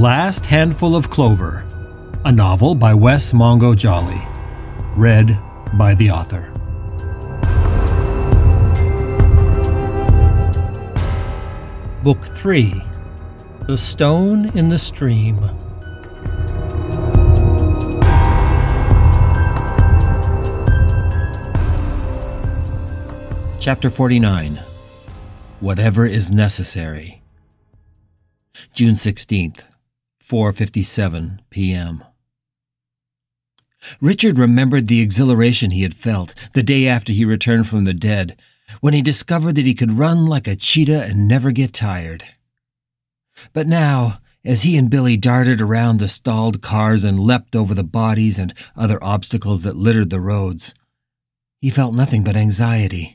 Last Handful of Clover, a novel by Wes Mongo Jolly, read by the author. Book 3, The Stone in the Stream. Chapter 49, Whatever is Necessary. June 16th, 4:57 p.m. Richard remembered the exhilaration he had felt the day after he returned from the dead, when he discovered that he could run like a cheetah and never get tired. But now, as he and Billy darted around the stalled cars and leapt over the bodies and other obstacles that littered the roads, he felt nothing but anxiety.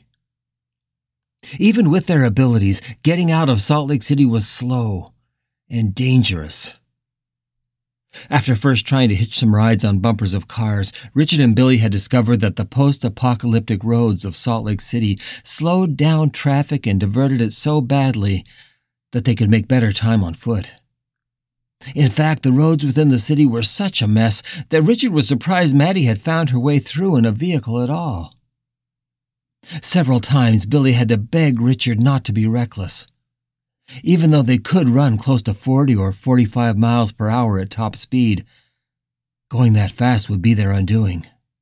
Even with their abilities, getting out of Salt Lake City was slow and dangerous. After first trying to hitch some rides on bumpers of cars, Richard and Billy had discovered that the post-apocalyptic roads of Salt Lake City slowed down traffic and diverted it so badly that they could make better time on foot. In fact, the roads within the city were such a mess that Richard was surprised Maddie had found her way through in a vehicle at all. Several times, Billy had to beg Richard not to be reckless. Even though they could run close to 40 or 45 miles per hour at top speed, going that fast would be their undoing.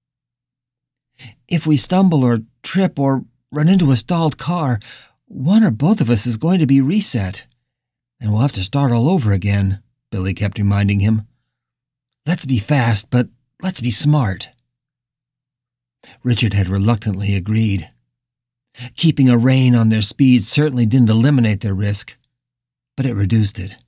If we stumble or trip or run into a stalled car, one or both of us is going to be reset, and we'll have to start all over again, Billy kept reminding him. Let's be fast, but let's be smart. Richard had reluctantly agreed. Keeping a rein on their speed certainly didn't eliminate their risk, but it reduced it.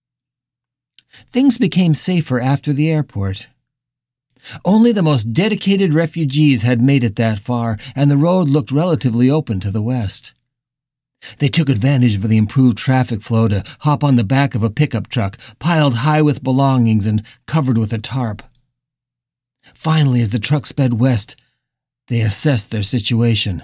Things became safer after the airport. Only the most dedicated refugees had made it that far, and the road looked relatively open to the west. They took advantage of the improved traffic flow to hop on the back of a pickup truck, piled high with belongings and covered with a tarp. Finally, as the truck sped west, they assessed their situation.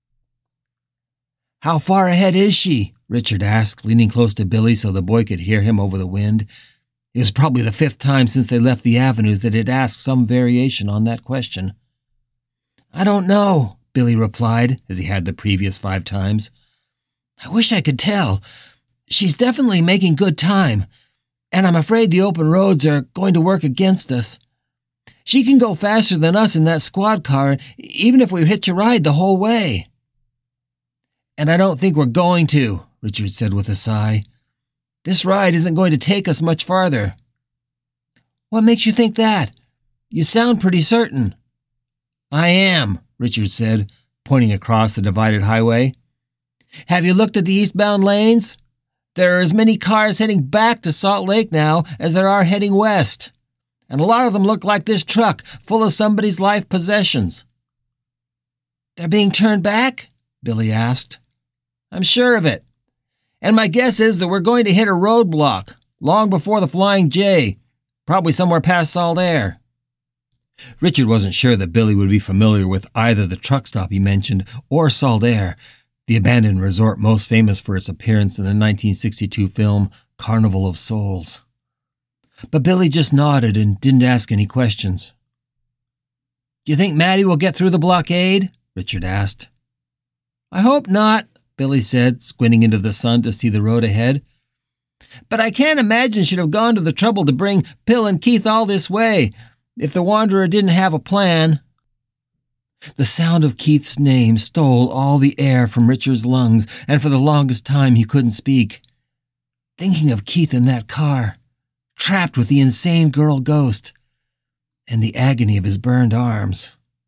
"How far ahead is she?" Richard asked, leaning close to Billy so the boy could hear him over the wind. It was probably the 5th time since they left the avenues that it asked some variation on that question. "I don't know," Billy replied, as he had the previous 5 times. "I wish I could tell. She's definitely making good time, and I'm afraid the open roads are going to work against us. She can go faster than us in that squad car, even if we hitch a ride the whole way." "And I don't think we're going to," Richard said with a sigh. "This ride isn't going to take us much farther." "What makes you think that? You sound pretty certain." "I am," Richard said, pointing across the divided highway. "Have you looked at the eastbound lanes? There are as many cars heading back to Salt Lake now as there are heading west. And a lot of them look like this truck, full of somebody's life possessions." "They're being turned back?" Billy asked. "I'm sure of it. And my guess is that we're going to hit a roadblock, long before the Flying J, probably somewhere past Salt Air." Richard wasn't sure that Billy would be familiar with either the truck stop he mentioned or Salt Air, the abandoned resort most famous for its appearance in the 1962 film Carnival of Souls. But Billy just nodded and didn't ask any questions. "Do you think Maddie will get through the blockade?" Richard asked. "I hope not," Billy said, squinting into the sun to see the road ahead. "But I can't imagine she'd have gone to the trouble to bring Pill and Keith all this way, if the Wanderer didn't have a plan." The sound of Keith's name stole all the air from Richard's lungs, and for the longest time he couldn't speak. Thinking of Keith in that car, trapped with the insane girl ghost, and the agony of his burned arms.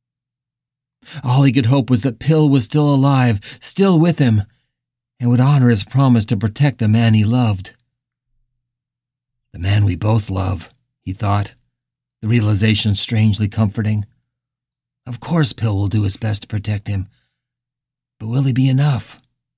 All he could hope was that Pill was still alive, still with him, and would honor his promise to protect the man he loved. "The man we both love," he thought, the realization strangely comforting. Of course Pill will do his best to protect him, but will he be enough?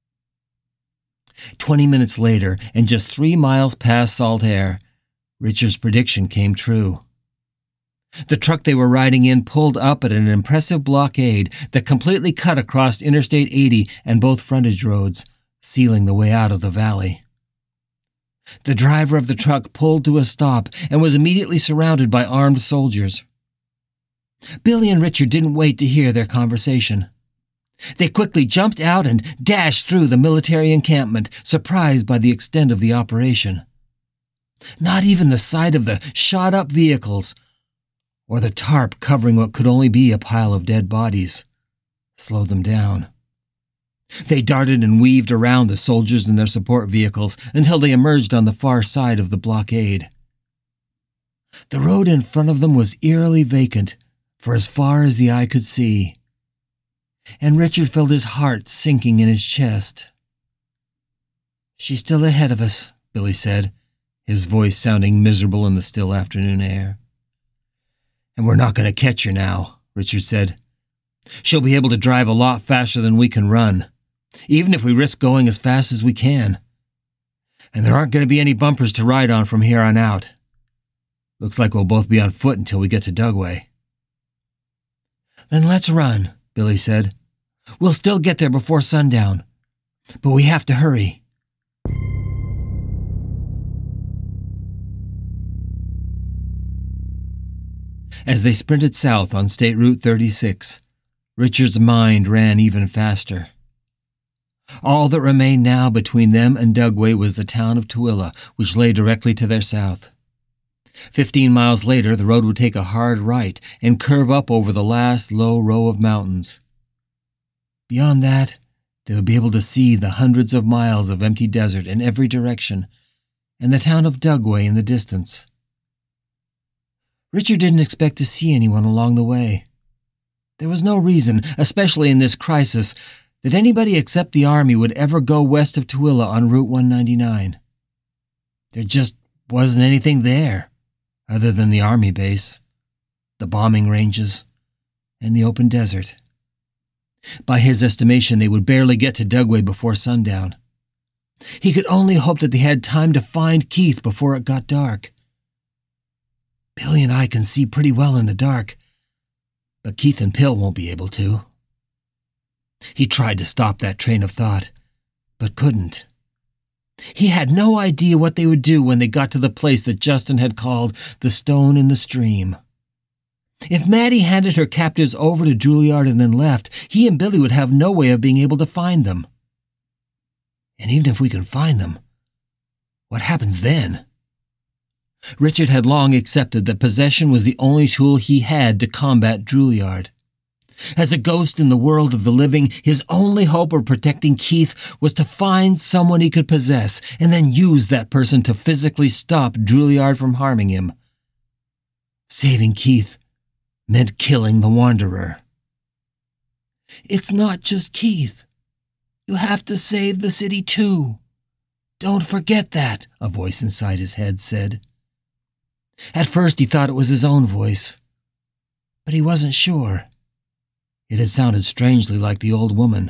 20 minutes later, and just 3 miles past Salt Air, Richard's prediction came true. The truck they were riding in pulled up at an impressive blockade that completely cut across Interstate 80 and both frontage roads, sealing the way out of the valley. The driver of the truck pulled to a stop and was immediately surrounded by armed soldiers. Billy and Richard didn't wait to hear their conversation. They quickly jumped out and dashed through the military encampment, surprised by the extent of the operation. Not even the sight of the shot-up vehicles, or the tarp covering what could only be a pile of dead bodies, slowed them down. They darted and weaved around the soldiers and their support vehicles until they emerged on the far side of the blockade. The road in front of them was eerily vacant for as far as the eye could see, and Richard felt his heart sinking in his chest. "She's still ahead of us," Billy said, his voice sounding miserable in the still afternoon air. "And we're not going to catch her now," Richard said. "She'll be able to drive a lot faster than we can run, even if we risk going as fast as we can. And there aren't going to be any bumpers to ride on from here on out. Looks like we'll both be on foot until we get to Dugway." "Then let's run," Billy said. "We'll still get there before sundown, but we have to hurry." As they sprinted south on State Route 36, Richard's mind ran even faster. All that remained now between them and Dugway was the town of Tooele, which lay directly to their south. 15 miles later, the road would take a hard right and curve up over the last low row of mountains. Beyond that, they would be able to see the hundreds of miles of empty desert in every direction and the town of Dugway in the distance. Richard didn't expect to see anyone along the way. There was no reason, especially in this crisis, that anybody except the Army would ever go west of Tooele on Route 199. There just wasn't anything there, other than the Army base, the bombing ranges, and the open desert. By his estimation, they would barely get to Dugway before sundown. He could only hope that they had time to find Keith before it got dark. "Billy and I can see pretty well in the dark, but Keith and Pill won't be able to." He tried to stop that train of thought, but couldn't. He had no idea what they would do when they got to the place that Justin had called the Stone in the Stream. If Maddie handed her captives over to Juilliard and then left, he and Billy would have no way of being able to find them. And even if we can find them, what happens then? Richard had long accepted that possession was the only tool he had to combat Juilliard. As a ghost in the world of the living, his only hope of protecting Keith was to find someone he could possess and then use that person to physically stop Juilliard from harming him. Saving Keith meant killing the Wanderer. "It's not just Keith. You have to save the city too. Don't forget that," a voice inside his head said. At first he thought it was his own voice, but he wasn't sure. It had sounded strangely like the old woman.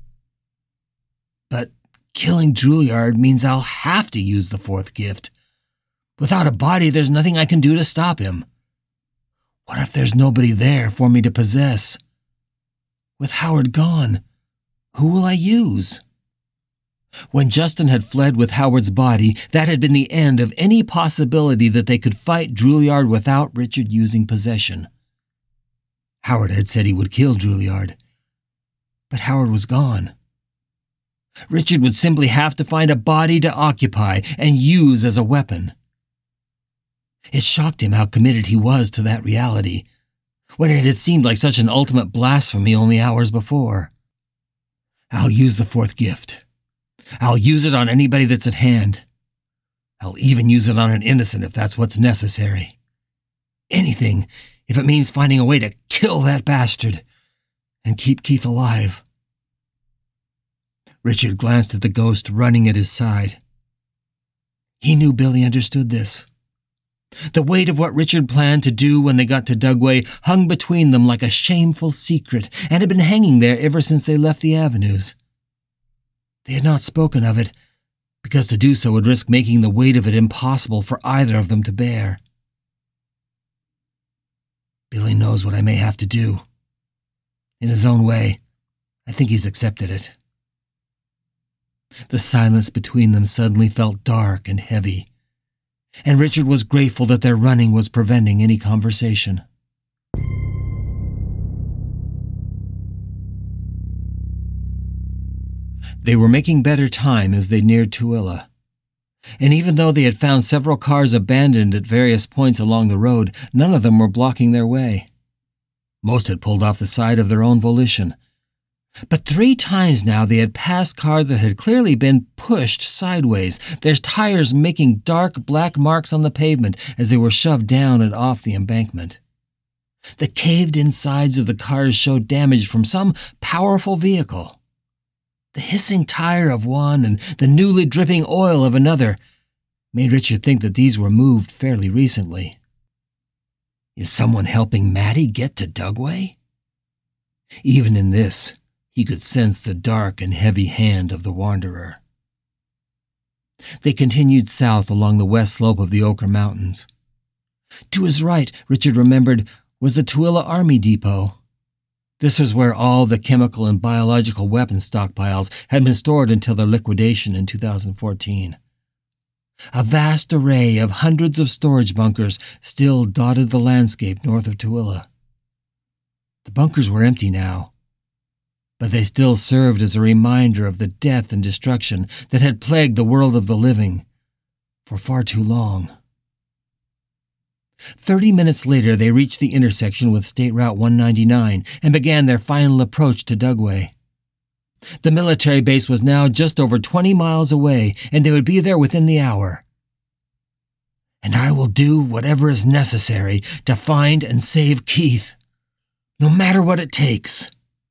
"But killing Juilliard means I'll have to use the fourth gift. Without a body, there's nothing I can do to stop him. What if there's nobody there for me to possess? With Howard gone, who will I use?" When Justin had fled with Howard's body, that had been the end of any possibility that they could fight Juilliard without Richard using possession. Howard had said he would kill Juilliard, but Howard was gone. Richard would simply have to find a body to occupy and use as a weapon. It shocked him how committed he was to that reality, when it had seemed like such an ultimate blasphemy only hours before. "I'll use the fourth gift. I'll use it on anybody that's at hand. I'll even use it on an innocent if that's what's necessary. Anything, if it means finding a way to kill that bastard and keep Keith alive." Richard glanced at the ghost running at his side. He knew Billy understood this. The weight of what Richard planned to do when they got to Dugway hung between them like a shameful secret and had been hanging there ever since they left the avenues. They had not spoken of it, because to do so would risk making the weight of it impossible for either of them to bear. "Billy knows what I may have to do. In his own way, I think he's accepted it." The silence between them suddenly felt dark and heavy, and Richard was grateful that their running was preventing any conversation. They were making better time as they neared Tooele, and even though they had found several cars abandoned at various points along the road, none of them were blocking their way. Most had pulled off the side of their own volition. But 3 times now they had passed cars that had clearly been pushed sideways, their tires making dark black marks on the pavement as they were shoved down and off the embankment. The caved-in sides of the cars showed damage from some powerful vehicle. The hissing tire of one and the newly dripping oil of another made Richard think that these were moved fairly recently. Is someone helping Maddie get to Dugway? Even in this, he could sense the dark and heavy hand of the wanderer. They continued south along the west slope of the Ochre Mountains. To his right, Richard remembered, was the Tooele Army Depot. This was where all the chemical and biological weapons stockpiles had been stored until their liquidation in 2014. A vast array of hundreds of storage bunkers still dotted the landscape north of Tooele. The bunkers were empty now, but they still served as a reminder of the death and destruction that had plagued the world of the living for far too long. 30 minutes later, they reached the intersection with State Route 199 and began their final approach to Dugway. The military base was now just over 20 miles away, and they would be there within the hour. And I will do whatever is necessary to find and save Keith, no matter what it takes.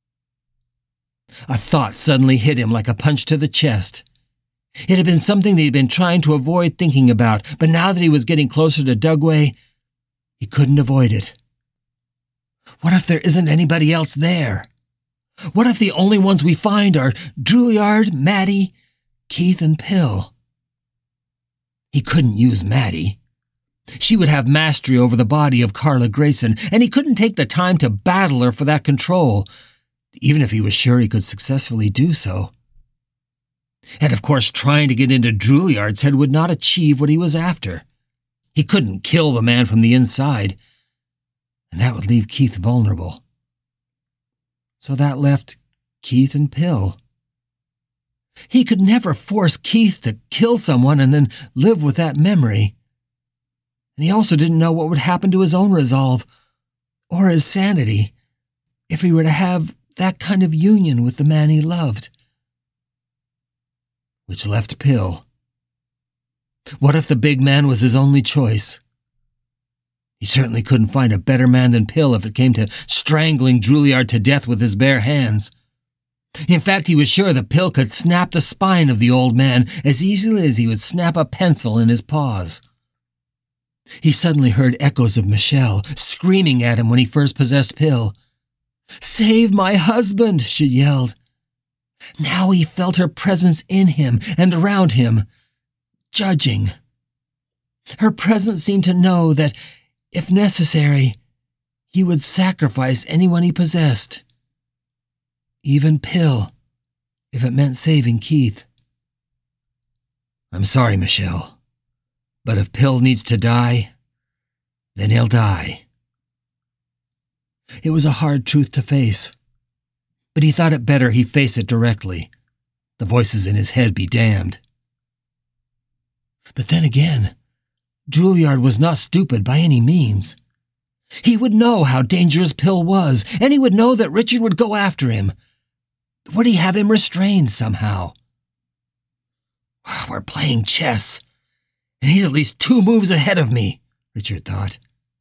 A thought suddenly hit him like a punch to the chest. It had been something that he had been trying to avoid thinking about, but now that he was getting closer to Dugway, he couldn't avoid it. What if there isn't anybody else there? What if the only ones we find are Drouillard, Maddie, Keith, and Pill? He couldn't use Maddie. She would have mastery over the body of Carla Grayson, and he couldn't take the time to battle her for that control, even if he was sure he could successfully do so. And of course, trying to get into Drouillard's head would not achieve what he was after. He couldn't kill the man from the inside, and that would leave Keith vulnerable. So that left Keith and Pill. He could never force Keith to kill someone and then live with that memory. And he also didn't know what would happen to his own resolve or his sanity if he were to have that kind of union with the man he loved. Which left Pill. What if the big man was his only choice? He certainly couldn't find a better man than Pill if it came to strangling Drouillard to death with his bare hands. In fact, he was sure that Pill could snap the spine of the old man as easily as he would snap a pencil in his paws. He suddenly heard echoes of Michelle screaming at him when he first possessed Pill. "Save my husband!" she yelled. Now he felt her presence in him and around him, judging. Her presence seemed to know that, if necessary, he would sacrifice anyone he possessed. Even Pill, if it meant saving Keith. "I'm sorry, Michelle, but if Pill needs to die, then he'll die." It was a hard truth to face, but he thought it better he face it directly. The voices in his head be damned. But then again, Drouillard was not stupid by any means. He would know how dangerous Pill was, and he would know that Richard would go after him. Would he have him restrained somehow? "We're playing chess, and he's at least 2 moves ahead of me," Richard thought.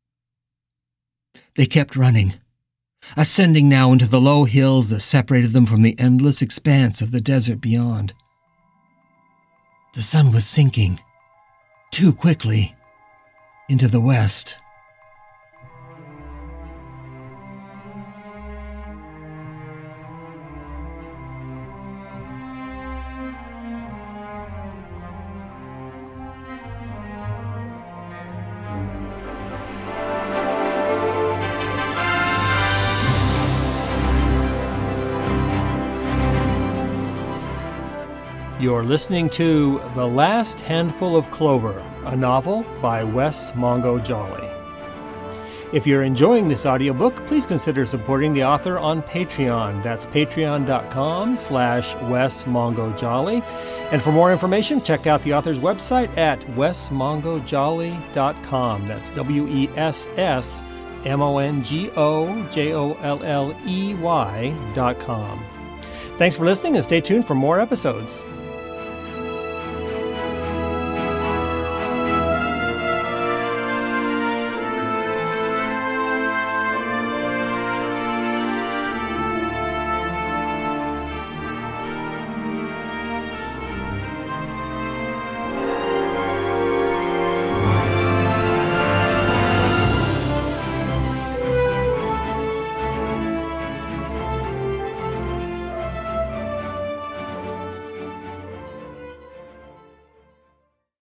They kept running, ascending now into the low hills that separated them from the endless expanse of the desert beyond. The sun was sinking, too quickly, into the west. You're listening to The Last Handful of Clover, a novel by Wes Mongo Jolley. If you're enjoying this audiobook, please consider supporting the author on Patreon. That's patreon.com/Wes Mongo Jolley. And for more information, check out the author's website at wesmongojolley.com. That's WESSMONGOJOLLEY.com. Thanks for listening and stay tuned for more episodes.